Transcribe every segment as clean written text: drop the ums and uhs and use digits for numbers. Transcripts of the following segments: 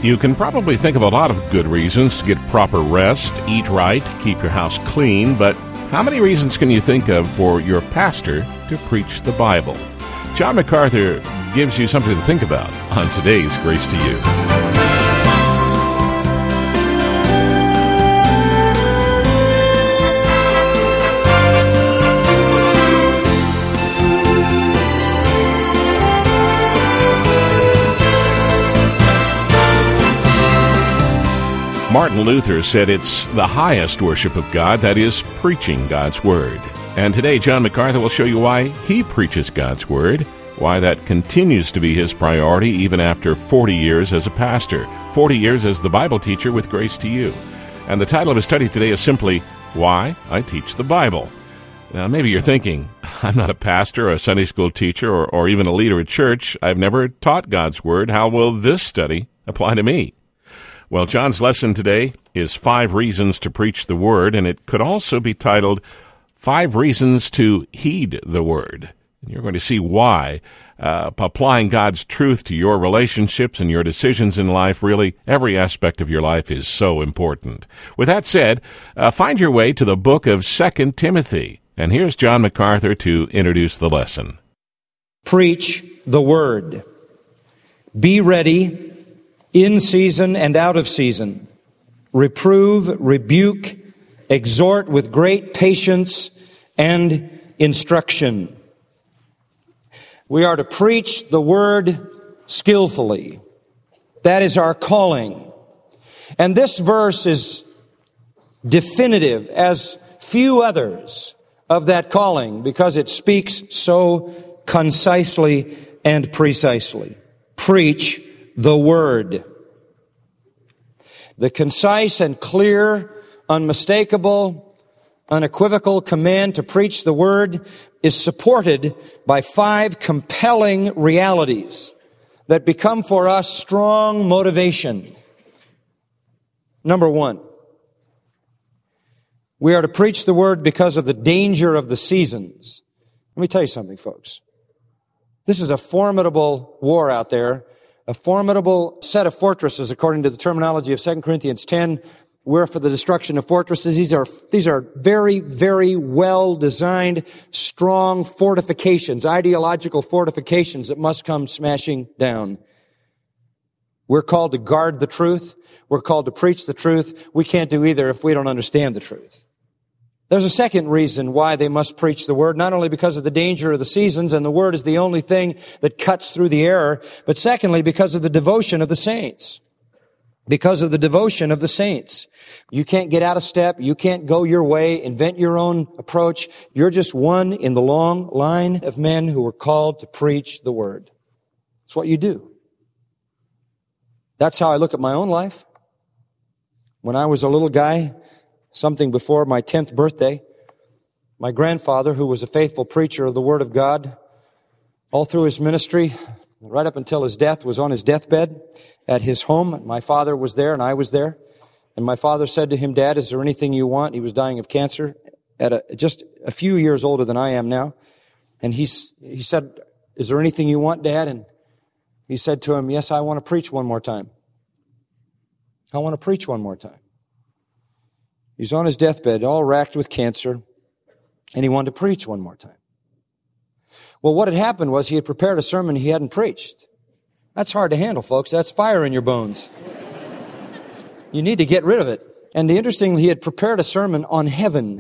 You can probably think of a lot of good reasons to get proper rest, eat right, keep your house clean, but how many reasons can you think of for your pastor to preach the Bible? John MacArthur gives you something to think about on today's Grace to You. Martin Luther said it's the highest worship of God, that is, preaching God's Word. And today, John MacArthur will show you why he preaches God's Word, why that continues to be his priority even after 40 years as a pastor, 40 years as the Bible teacher with Grace to You. And the title of his study today is simply, Why I Teach the Bible. Now, maybe you're thinking, I'm not a pastor or a Sunday school teacher or even a leader at church. I've never taught God's Word. How will this study apply to me? Well, John's lesson today is 5 Reasons to Preach the Word, and it could also be titled 5 Reasons to Heed the Word. And you're going to see why applying God's truth to your relationships and your decisions in life, really every aspect of your life, is so important. With that said, find your way to the book of 2 Timothy. And here's John MacArthur to introduce the lesson. Preach the Word. Be ready in season and out of season. Reprove, rebuke, exhort with great patience and instruction. We are to preach the Word skillfully. That is our calling. And this verse is definitive as few others of that calling because it speaks so concisely and precisely. Preach the Word. The concise and clear, unmistakable, unequivocal command to preach the Word is supported by 5 compelling realities that become for us strong motivation. Number 1, we are to preach the Word because of the danger of the seasons. Let me tell you something, folks. This is a formidable war out there, a formidable set of fortresses, according to the terminology of 2 Corinthians 10. We're for the destruction of fortresses. These are very, very well-designed, strong fortifications, ideological fortifications that must come smashing down. We're called to guard the truth. We're called to preach the truth. We can't do either if we don't understand the truth. There's a second reason why they must preach the Word, not only because of the danger of the seasons, and the Word is the only thing that cuts through the error, but secondly, because of the devotion of the saints. Because of the devotion of the saints. You can't get out of step. You can't go your way, invent your own approach. You're just one in the long line of men who are called to preach the Word. It's what you do. That's how I look at my own life. When I was a little guy, something before my 10th birthday, my grandfather, who was a faithful preacher of the Word of God, all through his ministry, right up until his death, was on his deathbed at his home. My father was there and I was there. And my father said to him, Dad, is there anything you want? He was dying of cancer at just a few years older than I am now. And he said, is there anything you want, Dad? And he said to him, yes, I want to preach one more time. I want to preach one more time. He's on his deathbed, all racked with cancer, and he wanted to preach one more time. Well, what had happened was he had prepared a sermon he hadn't preached. That's hard to handle, folks. That's fire in your bones. You need to get rid of it. And the interesting thing, he had prepared a sermon on heaven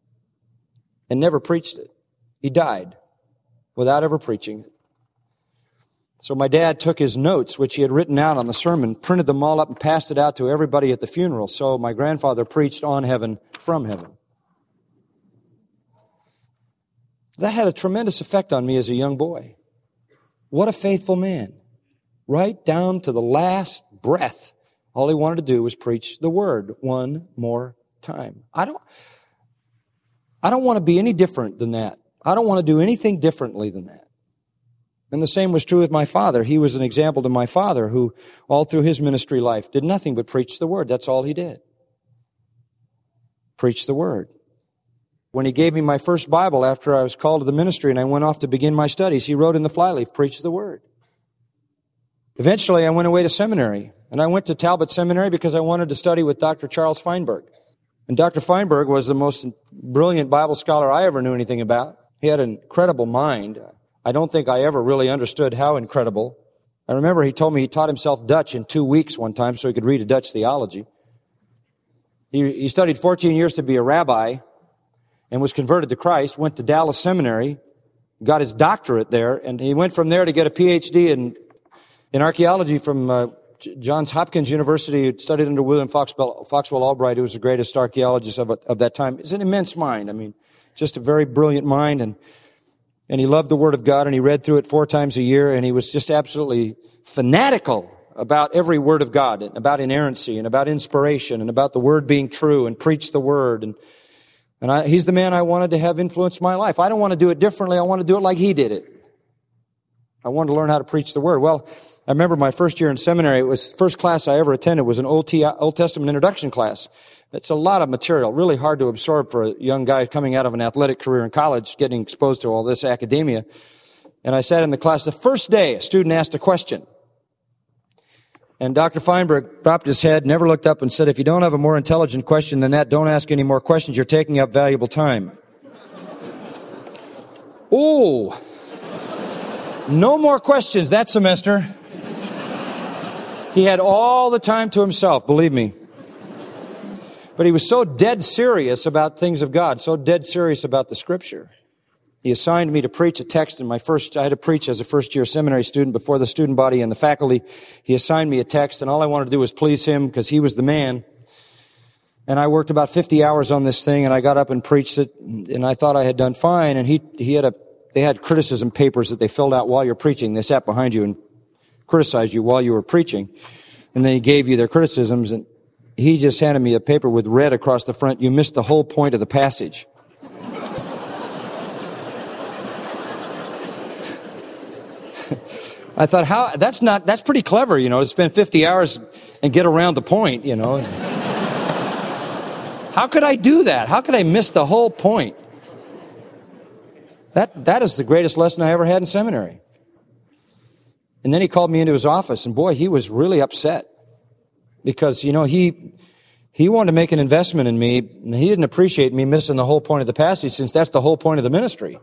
and never preached it. He died without ever preaching it. So my dad took his notes, which he had written out on the sermon, printed them all up and passed it out to everybody at the funeral. So my grandfather preached on heaven, from heaven. That had a tremendous effect on me as a young boy. What a faithful man. Right down to the last breath. All he wanted to do was preach the Word one more time. I don't want to be any different than that. I don't want to do anything differently than that. And the same was true with my father. He was an example to my father who, all through his ministry life, did nothing but preach the Word. That's all he did. Preach the Word. When he gave me my first Bible after I was called to the ministry and I went off to begin my studies, he wrote in the flyleaf, preach the Word. Eventually, I went away to seminary, And I went to Talbot Seminary because I wanted to study with Dr. Charles Feinberg. And Dr. Feinberg was the most brilliant Bible scholar I ever knew anything about. He had an incredible mind. I don't think I ever really understood how incredible. I remember he told me he taught himself Dutch in 2 weeks one time so he could read a Dutch theology. He studied 14 years to be a rabbi and was converted to Christ, went to Dallas Seminary, got his doctorate there, and he went from there to get a PhD in archaeology from Johns Hopkins University. He studied under William Foxwell Albright, who was the greatest archaeologist of that time. It's an immense mind. I mean, just a very brilliant mind, and he loved the Word of God, and he read through it 4 times a year, and he was just absolutely fanatical about every Word of God, and about inerrancy, and about inspiration, and about the Word being true, and preach the Word. And he's the man I wanted to have influence my life. I don't want to do it differently. I want to do it like he did it. I wanted to learn how to preach the Word. Well, I remember my first year in seminary, it was the first class I ever attended was an Old Testament introduction class. It's a lot of material, really hard to absorb for a young guy coming out of an athletic career in college, getting exposed to all this academia. And I sat in the class. The first day, a student asked a question. And Dr. Feinberg dropped his head, never looked up, and said, "If you don't have a more intelligent question than that, don't ask any more questions. You're taking up valuable time." Oh, no more questions that semester. He had all the time to himself, believe me. But he was so dead serious about things of God, so dead serious about the Scripture. He assigned me to preach a text I had to preach as a first-year seminary student before the student body and the faculty. He assigned me a text, and all I wanted to do was please him because he was the man. And I worked about 50 hours on this thing, and I got up and preached it, and I thought I had done fine. And they had criticism papers that they filled out while you're preaching. They sat behind you and criticized you while you were preaching. And then he gave you their criticisms, and he just handed me a paper with red across the front. "You missed the whole point of the passage." I thought, that's pretty clever, to spend 50 hours and get around the point, How could I do that? How could I miss the whole point? That is the greatest lesson I ever had in seminary. And then he called me into his office, and boy, he was really upset. Because, he wanted to make an investment in me, and he didn't appreciate me missing the whole point of the passage, since that's the whole point of the ministry.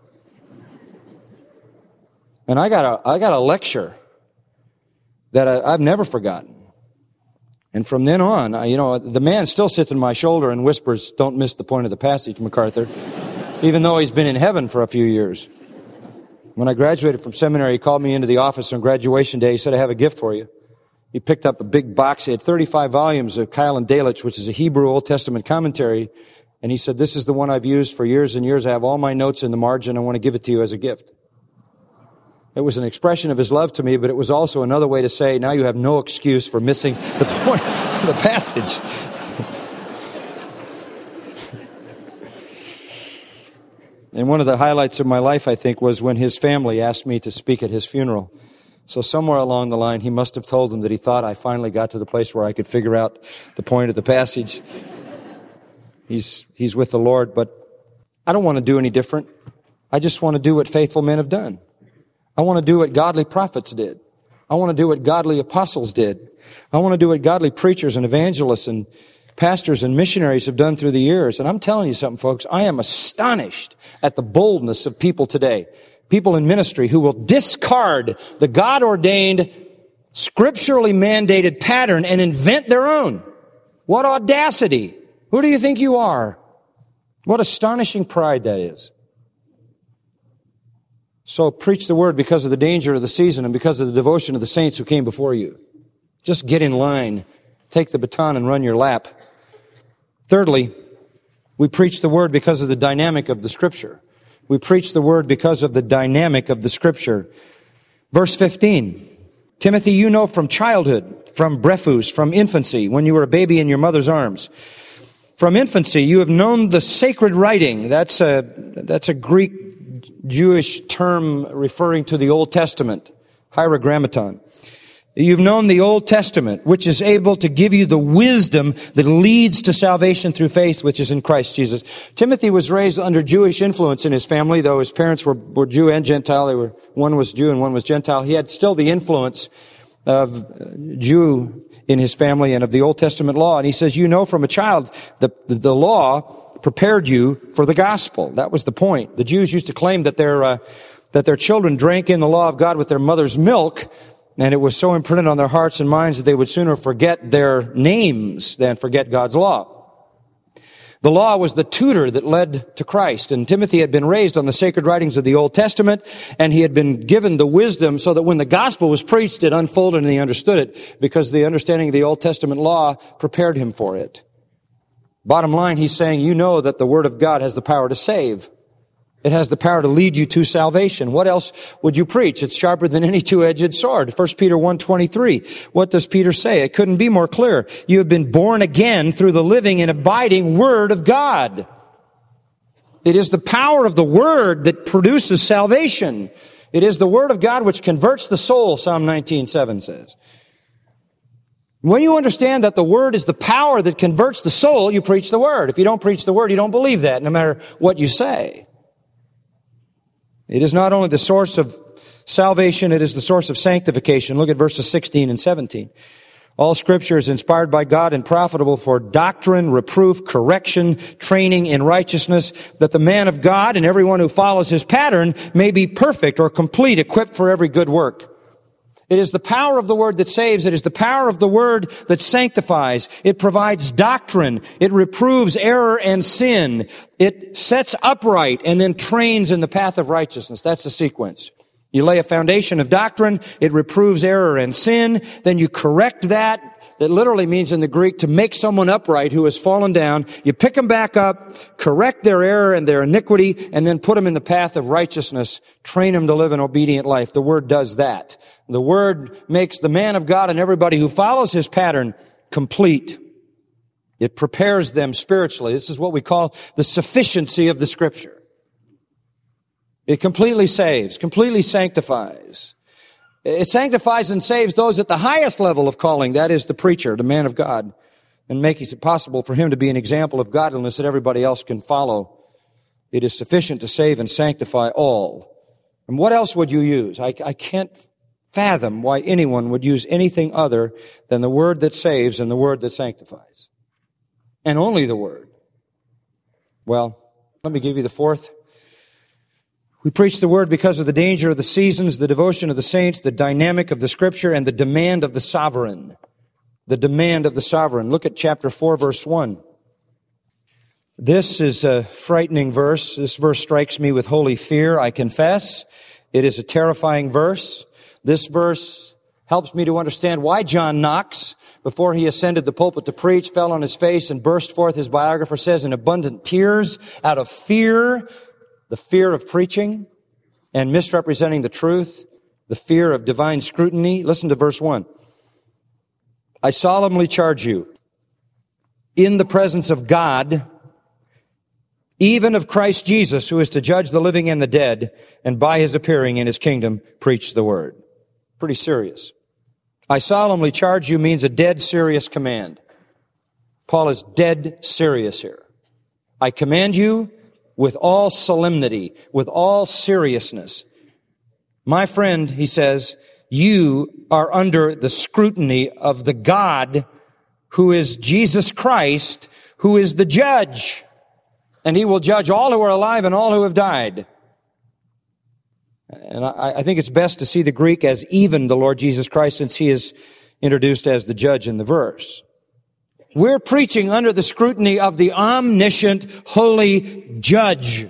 And I got a lecture that I've never forgotten. And from then on, the man still sits on my shoulder and whispers, "Don't miss the point of the passage, MacArthur," even though he's been in heaven for a few years. When I graduated from seminary, he called me into the office on graduation day. He said, "I have a gift for you." He picked up a big box. He had 35 volumes of Keil and Delitzsch, which is a Hebrew Old Testament commentary. And he said, "This is the one I've used for years and years. I have all my notes in the margin. I want to give it to you as a gift." It was an expression of his love to me, but it was also another way to say, now you have no excuse for missing the point of the passage. And one of the highlights of my life, I think, was when his family asked me to speak at his funeral. So somewhere along the line, he must have told them that he thought I finally got to the place where I could figure out the point of the passage. He's with the Lord, but I don't want to do any different. I just want to do what faithful men have done. I want to do what godly prophets did. I want to do what godly apostles did. I want to do what godly preachers and evangelists and pastors and missionaries have done through the years. And I'm telling you something, folks, I am astonished at the boldness of people today, people in ministry who will discard the God-ordained, scripturally mandated pattern and invent their own. What audacity! Who do you think you are? What astonishing pride that is. So preach the word because of the danger of the season and because of the devotion of the saints who came before you. Just get in line, take the baton and run your lap. Thirdly, we preach the word because of the dynamic of the Scripture. We preach the word because of the dynamic of the Scripture. Verse 15, Timothy, you know from childhood, from brephus, from infancy, when you were a baby in your mother's arms. From infancy, you have known the sacred writing. That's a Greek Jewish term referring to the Old Testament, hierogrammaton. You've known the Old Testament, which is able to give you the wisdom that leads to salvation through faith, which is in Christ Jesus. Timothy was raised under Jewish influence in his family, though his parents were Jew and Gentile. One was Jew and one was Gentile. He had still the influence of Jew in his family and of the Old Testament law. And he says, you know from a child the law prepared you for the gospel. That was the point. The Jews used to claim that their children drank in the law of God with their mother's milk, and it was so imprinted on their hearts and minds that they would sooner forget their names than forget God's law. The law was the tutor that led to Christ, and Timothy had been raised on the sacred writings of the Old Testament, and he had been given the wisdom so that when the gospel was preached, it unfolded and he understood it, because the understanding of the Old Testament law prepared him for it. Bottom line, he's saying, you know that the Word of God has the power to save. It has the power to lead you to salvation. What else would you preach? It's sharper than any two-edged sword. 1 Peter 1:23. What does Peter say? It couldn't be more clear. You have been born again through the living and abiding Word of God. It is the power of the Word that produces salvation. It is the Word of God which converts the soul, Psalm 19:7 says. When you understand that the Word is the power that converts the soul, you preach the Word. If you don't preach the Word, you don't believe that, no matter what you say. It is not only the source of salvation, it is the source of sanctification. Look at verses 16 and 17. All Scripture is inspired by God and profitable for doctrine, reproof, correction, training in righteousness, that the man of God and everyone who follows his pattern may be perfect or complete, equipped for every good work. It is the power of the Word that saves. It is the power of the Word that sanctifies. It provides doctrine. It reproves error and sin. It sets upright and then trains in the path of righteousness. That's the sequence. You lay a foundation of doctrine. It reproves error and sin. Then you correct that. That literally means in the Greek to make someone upright who has fallen down. You pick them back up, correct their error and their iniquity, and then put them in the path of righteousness. Train them to live an obedient life. The Word does that. The Word makes the man of God and everybody who follows his pattern complete. It prepares them spiritually. This is what we call the sufficiency of the Scripture. It completely saves, completely sanctifies. It sanctifies and saves those at the highest level of calling, that is the preacher, the man of God, and makes it possible for him to be an example of godliness that everybody else can follow. It is sufficient to save and sanctify all. And what else would you use? I can't fathom why anyone would use anything other than the Word that saves and the Word that sanctifies. And only the Word. Well, let me give you the fourth. We preach the Word because of the danger of the seasons, the devotion of the saints, the dynamic of the Scripture, and the demand of the sovereign. The demand of the sovereign. Look at chapter 4, verse 1. This is a frightening verse. This verse strikes me with holy fear, I confess. It is a terrifying verse. This verse helps me to understand why John Knox, before he ascended the pulpit to preach, fell on his face and burst forth, his biographer says, in abundant tears out of fear. The fear of preaching and misrepresenting the truth, the fear of divine scrutiny. Listen to verse 1. I solemnly charge you, in the presence of God, even of Christ Jesus, who is to judge the living and the dead, and by his appearing in his kingdom, preach the word. Pretty serious. I solemnly charge you means a dead serious command. Paul is dead serious here. I command you with all solemnity, with all seriousness. My friend, he says, you are under the scrutiny of the God who is Jesus Christ, who is the judge. And he will judge all who are alive and all who have died. And I think it's best to see the Greek as even the Lord Jesus Christ, since he is introduced as the judge in the verse. We're preaching under the scrutiny of the omniscient, holy judge.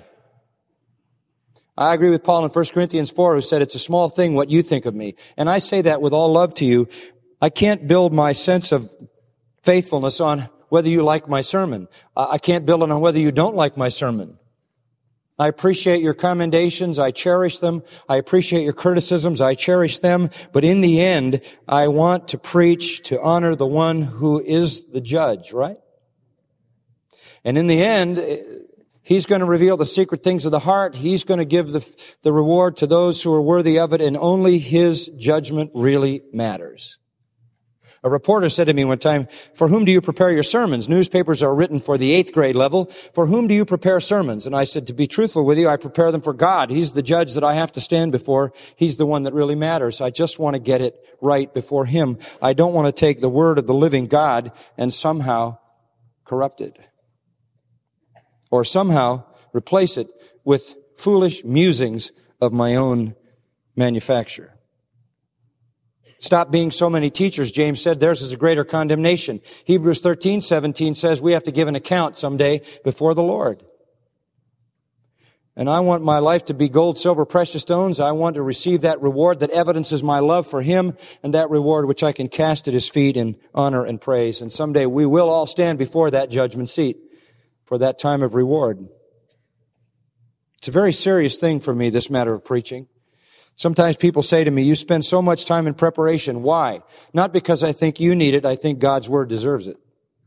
I agree with Paul in 1 Corinthians 4, who said, it's a small thing what you think of me. And I say that with all love to you. I can't build my sense of faithfulness on whether you like my sermon. I can't build it on whether you don't like my sermon. I appreciate your commendations. I cherish them. I appreciate your criticisms. I cherish them. But in the end, I want to preach to honor the one who is the judge, right? And in the end, he's going to reveal the secret things of the heart. He's going to give the reward to those who are worthy of it, and only his judgment really matters. A reporter said to me one time, "For whom do you prepare your sermons? Newspapers are written for the 8th grade level. For whom do you prepare sermons?" And I said, "To be truthful with you, I prepare them for God. He's the judge that I have to stand before. He's the one that really matters. I just want to get it right before Him. I don't want to take the word of the living God and somehow corrupt it, or somehow replace it with foolish musings of my own manufacture." Stop being so many teachers. James said theirs is a greater condemnation. Hebrews 13:17 says we have to give an account someday before the Lord. And I want my life to be gold, silver, precious stones. I want to receive that reward that evidences my love for Him, and that reward which I can cast at His feet in honor and praise. And someday we will all stand before that judgment seat for that time of reward. It's a very serious thing for me, this matter of preaching. Sometimes people say to me, "You spend so much time in preparation. Why?" Not because I think you need it. I think God's Word deserves it.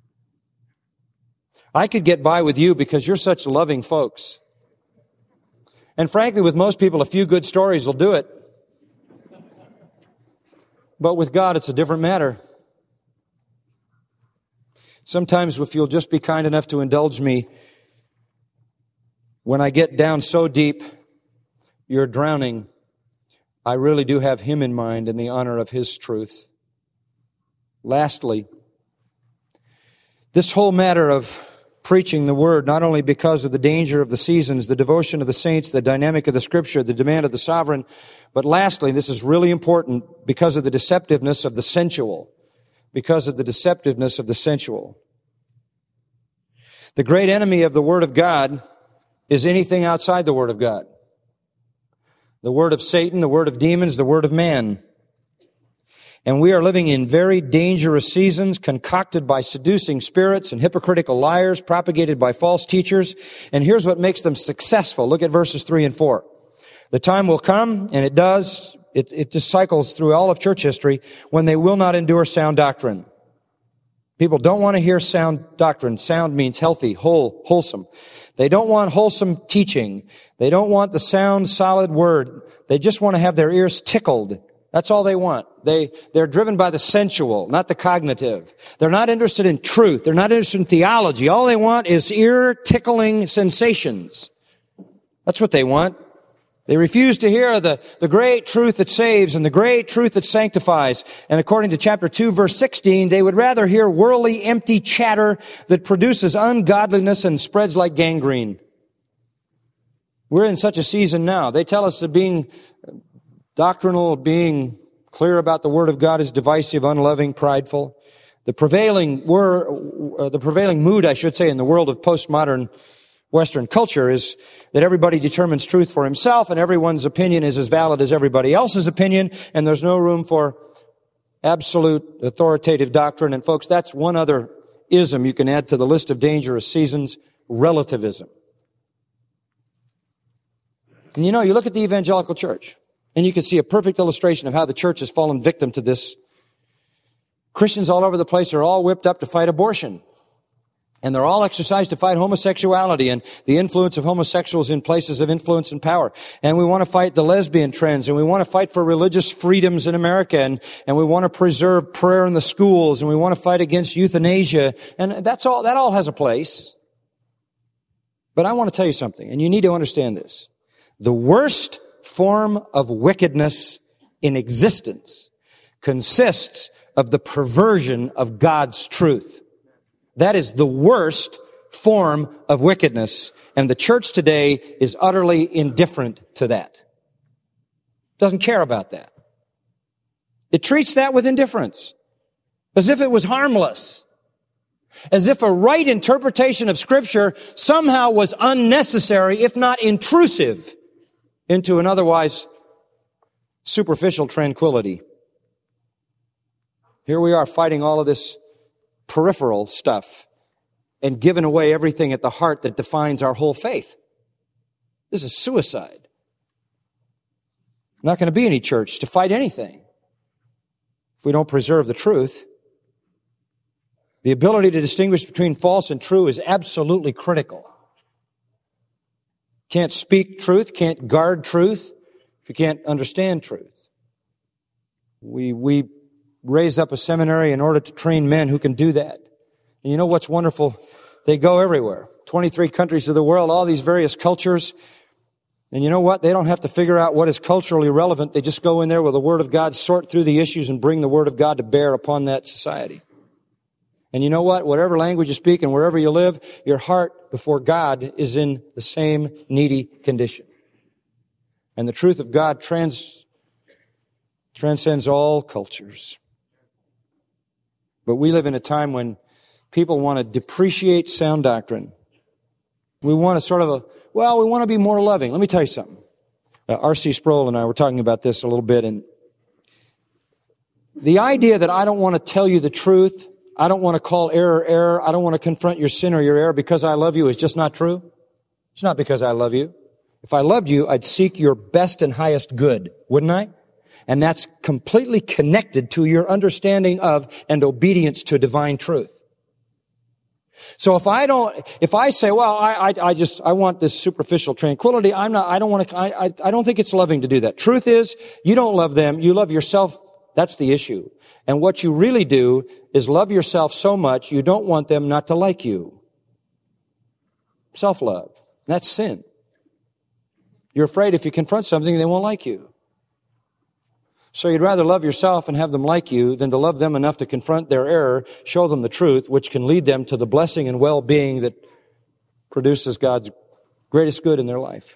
I could get by with you because you're such loving folks. And frankly, with most people, a few good stories will do it. But with God, it's a different matter. Sometimes if you'll just be kind enough to indulge me, when I get down so deep, you're drowning, I really do have Him in mind and the honor of His truth. Lastly, this whole matter of preaching the Word, not only because of the danger of the seasons, the devotion of the saints, the dynamic of the Scripture, the demand of the sovereign, but lastly, this is really important because of the deceptiveness of the sensual. Because of the deceptiveness of the sensual. The great enemy of the Word of God is anything outside the Word of God. The word of Satan, the word of demons, the word of man. And we are living in very dangerous seasons concocted by seducing spirits and hypocritical liars propagated by false teachers. And here's what makes them successful. Look at verses 3 and 4. The time will come, and it does, it just cycles through all of church history, when they will not endure sound doctrine. People don't want to hear sound doctrine. Sound means healthy, wholesome. They don't want wholesome teaching. They don't want the sound, solid word. They just want to have their ears tickled. That's all they want. They're driven by the sensual, not the cognitive. They're not interested in truth. They're not interested in theology. All they want is ear-tickling sensations. That's what they want. They refuse to hear the great truth that saves and the great truth that sanctifies. And according to chapter 2, verse 16, they would rather hear worldly, empty chatter that produces ungodliness and spreads like gangrene. We're in such a season now. They tell us that being doctrinal, being clear about the Word of God is divisive, unloving, prideful. The prevailing mood, I should say, in the world of postmodern Western culture is that everybody determines truth for himself and everyone's opinion is as valid as everybody else's opinion, and there's no room for absolute authoritative doctrine. And folks, that's one other ism you can add to the list of dangerous seasons: relativism. And you know, you look at the evangelical church, and you can see a perfect illustration of how the church has fallen victim to this. Christians all over the place are all whipped up to fight abortion. And they're all exercised to fight homosexuality and the influence of homosexuals in places of influence and power. And we want to fight the lesbian trends, and we want to fight for religious freedoms in America, and we want to preserve prayer in the schools, and we want to fight against euthanasia. And that all has a place. But I want to tell you something, and you need to understand this. The worst form of wickedness in existence consists of the perversion of God's truth. That is the worst form of wickedness, and the church today is utterly indifferent to that. Doesn't care about that. It treats that with indifference, as if it was harmless, as if a right interpretation of Scripture somehow was unnecessary, if not intrusive, into an otherwise superficial tranquility. Here we are fighting all of this peripheral stuff and giving away everything at the heart that defines our whole faith. This is suicide. Not going to be any church to fight anything if we don't preserve the truth. The ability to distinguish between false and true is absolutely critical. Can't speak truth, can't guard truth if you can't understand truth. We raised up a seminary in order to train men who can do that. And you know what's wonderful? They go everywhere. 23 countries of the world, all these various cultures. And you know what? They don't have to figure out what is culturally relevant. They just go in there with the Word of God, sort through the issues, and bring the Word of God to bear upon that society. And you know what? Whatever language you speak and wherever you live, your heart before God is in the same needy condition. And the truth of God transcends all cultures. But we live in a time when people want to depreciate sound doctrine. We want to we want to be more loving. Let me tell you something. R.C. Sproul and I were talking about this a little bit, and the idea that I don't want to tell you the truth, I don't want to call error, I don't want to confront your sin or your error because I love you is just not true. It's not because I love you. If I loved you, I'd seek your best and highest good, wouldn't I? And that's completely connected to your understanding of and obedience to divine truth. So if I say, well, I want this superficial tranquility, I don't think it's loving to do that. Truth is, you don't love them, you love yourself. That's the issue. And what you really do is love yourself so much you don't want them not to like you. Self-love. That's sin. You're afraid if you confront something, they won't like you. So you'd rather love yourself and have them like you than to love them enough to confront their error, show them the truth, which can lead them to the blessing and well-being that produces God's greatest good in their life.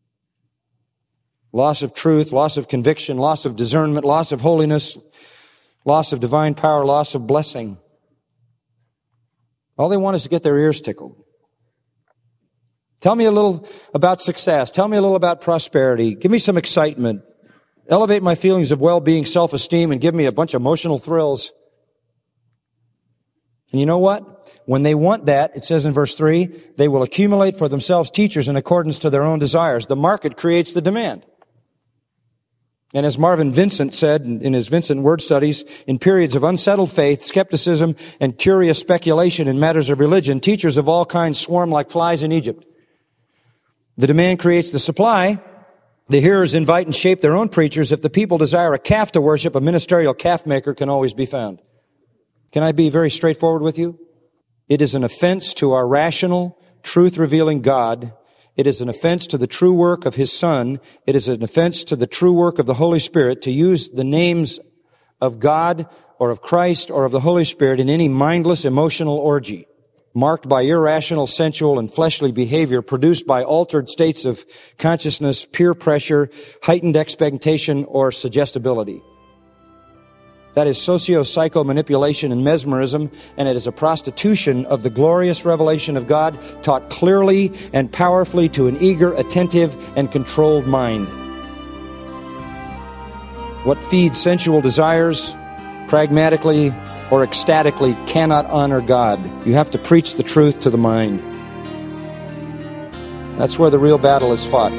Loss of truth, loss of conviction, loss of discernment, loss of holiness, loss of divine power, loss of blessing. All they want is to get their ears tickled. Tell me a little about success. Tell me a little about prosperity. Give me some excitement. Elevate my feelings of well-being, self-esteem, and give me a bunch of emotional thrills. And you know what? When they want that, it says in verse 3, they will accumulate for themselves teachers in accordance to their own desires. The market creates the demand. And as Marvin Vincent said in his Vincent Word Studies, in periods of unsettled faith, skepticism, and curious speculation in matters of religion, teachers of all kinds swarm like flies in Egypt. The demand creates the supply. The hearers invite and shape their own preachers. If the people desire a calf to worship, a ministerial calf maker can always be found. Can I be very straightforward with you? It is an offense to our rational, truth-revealing God. It is an offense to the true work of His Son. It is an offense to the true work of the Holy Spirit to use the names of God or of Christ or of the Holy Spirit in any mindless emotional orgy, marked by irrational, sensual, and fleshly behavior produced by altered states of consciousness, peer pressure, heightened expectation, or suggestibility. That is socio-psycho manipulation and mesmerism, and it is a prostitution of the glorious revelation of God taught clearly and powerfully to an eager, attentive, and controlled mind. What feeds sensual desires, pragmatically or ecstatically, cannot honor God. You have to preach the truth to the mind. That's where the real battle is fought.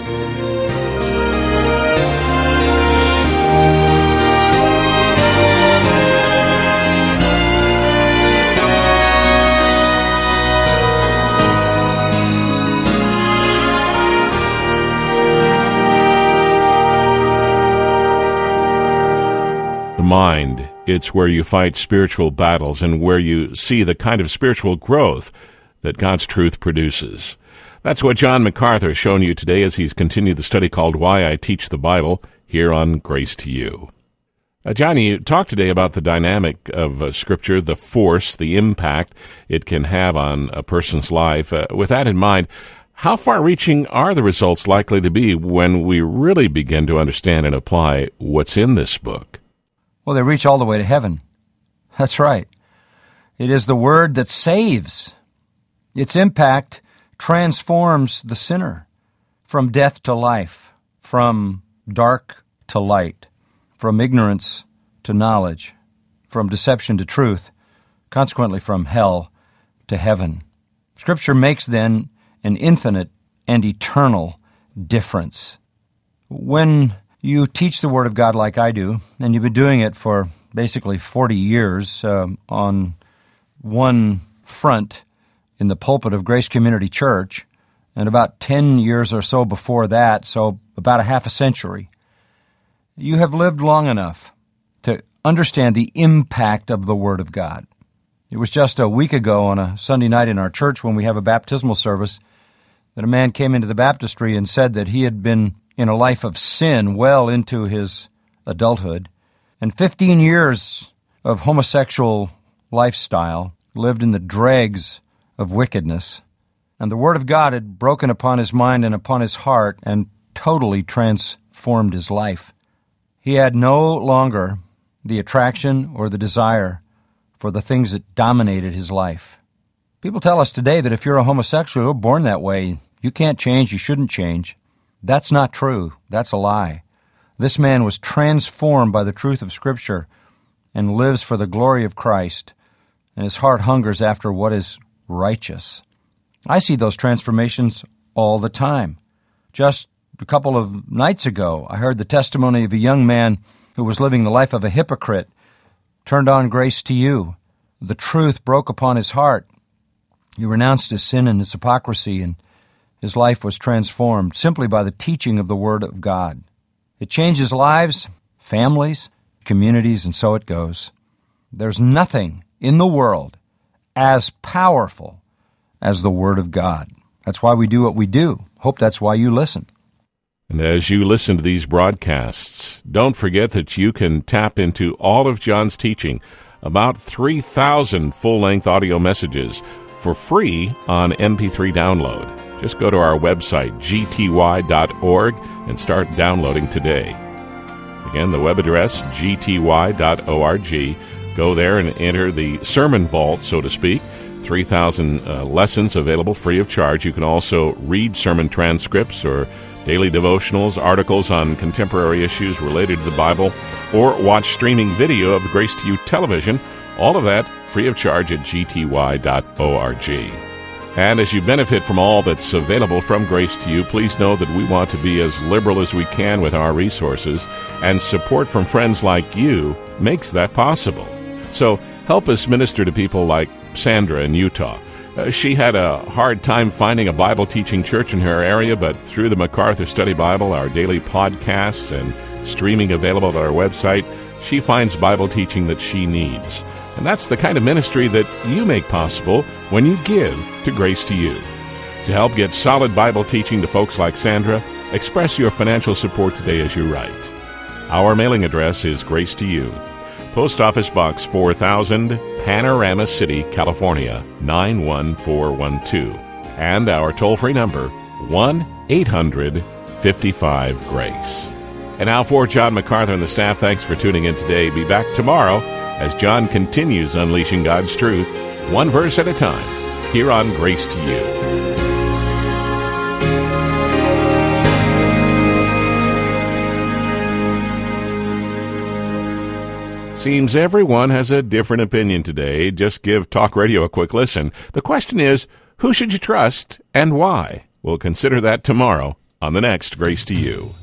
The mind, it's where you fight spiritual battles and where you see the kind of spiritual growth that God's truth produces. That's what John MacArthur has shown you today as he's continued the study called Why I Teach the Bible here on Grace to You. Johnny, you talked today about the dynamic of Scripture, the force, the impact it can have on a person's life. With that in mind, how far-reaching are the results likely to be when we really begin to understand and apply what's in this book? Well, they reach all the way to heaven. That's right. It is the Word that saves. Its impact transforms the sinner from death to life, from dark to light, from ignorance to knowledge, from deception to truth, consequently from hell to heaven. Scripture makes then an infinite and eternal difference. When you teach the Word of God like I do, and you've been doing it for basically 40 years on one front in the pulpit of Grace Community Church, and about 10 years or so before that, so about a half a century. You have lived long enough to understand the impact of the Word of God. It was just a week ago on a Sunday night in our church when we have a baptismal service that a man came into the baptistry and said that he had been in a life of sin well into his adulthood, and 15 years of homosexual lifestyle, lived in the dregs of wickedness, and the Word of God had broken upon his mind and upon his heart and totally transformed his life. He had no longer the attraction or the desire for the things that dominated his life. People tell us today that if you're a homosexual, you're born that way. You can't change, you shouldn't change. That's not true. That's a lie. This man was transformed by the truth of Scripture and lives for the glory of Christ, and his heart hungers after what is righteous. I see those transformations all the time. Just a couple of nights ago, I heard the testimony of a young man who was living the life of a hypocrite, turned on Grace to You. The truth broke upon his heart. He renounced his sin and his hypocrisy, and his life was transformed simply by the teaching of the Word of God. It changes lives, families, communities, and so it goes. There's nothing in the world as powerful as the Word of God. That's why we do what we do. Hope that's why you listen. And as you listen to these broadcasts, don't forget that you can tap into all of John's teaching, about 3,000 full-length audio messages, for free on MP3 download. Just go to our website, gty.org, and start downloading today. Again, the web address, gty.org. Go there and enter the Sermon Vault, so to speak. 3,000 lessons available free of charge. You can also read sermon transcripts or daily devotionals, articles on contemporary issues related to the Bible, or watch streaming video of Grace to You television. All of that free of charge at gty.org. And as you benefit from all that's available from Grace to You, please know that we want to be as liberal as we can with our resources, and support from friends like you makes that possible. So help us minister to people like Sandra in Utah. She had a hard time finding a Bible-teaching church in her area, but through the MacArthur Study Bible, our daily podcasts, and streaming available at our website, she finds Bible teaching that she needs. And that's the kind of ministry that you make possible when you give to Grace to You. To help get solid Bible teaching to folks like Sandra, express your financial support today as you write. Our mailing address is Grace to You, Post Office Box 4000, Panorama City, California, 91412. And our toll-free number, 1-800-55-GRACE. And now for John MacArthur and the staff, thanks for tuning in today. Be back tomorrow as John continues unleashing God's truth, one verse at a time, here on Grace to You. Seems everyone has a different opinion today. Just give Talk Radio a quick listen. The question is, who should you trust and why? We'll consider that tomorrow on the next Grace to You.